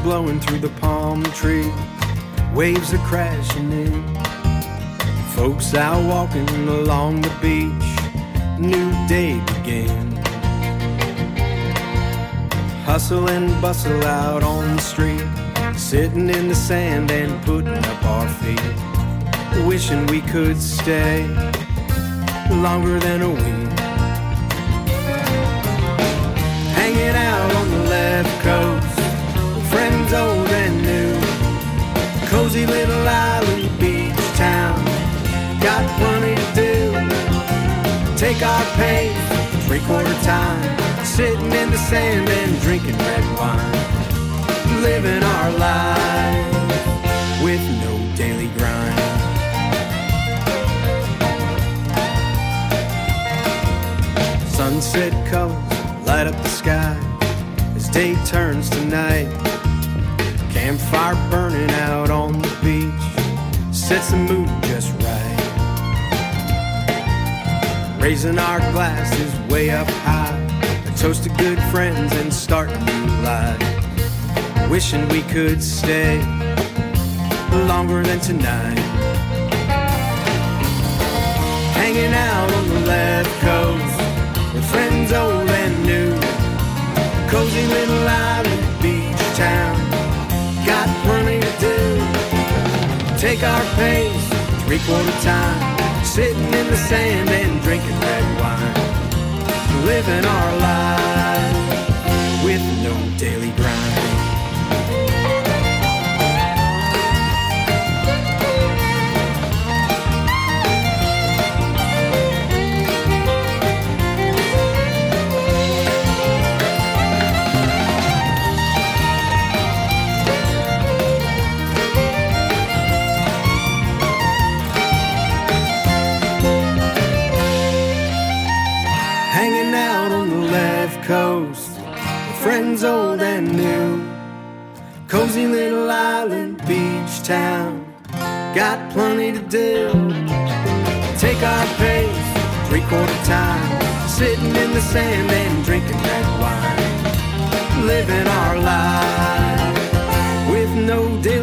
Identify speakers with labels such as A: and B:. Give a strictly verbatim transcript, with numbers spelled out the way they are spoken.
A: blowing through the palm tree. Waves are crashing in. Folks out walking along the beach. New day begins. Hustle and bustle out on the street. Sitting in the sand and putting up our feet. Wishing we could stay longer than a week. Hanging out on the left coast, friends old and new. Cozy little island beach town, got plenty to do. Take our pace, three-quarter time, sitting in the sand and drinking red wine. Living our lives with no daily grind. Sunset colors light up the sky as day turns to night. Campfire burning out on the beach sets the mood just right. Raising our glasses way up high, a toast to good friends and start a new life. Wishing we could stay longer than tonight. Hanging out on the left coast with friends old and new. Cozy little island beach town, got plenty to do. Take our pace, three-quarter time, sitting in the sand and drinking red wine. Living our lives with no daily grind. Coast, friends old and new. Cozy little island beach town, got plenty to do. Take our pace, three-quarter time, sitting in the sand and drinking red wine. Living our lives with no deal.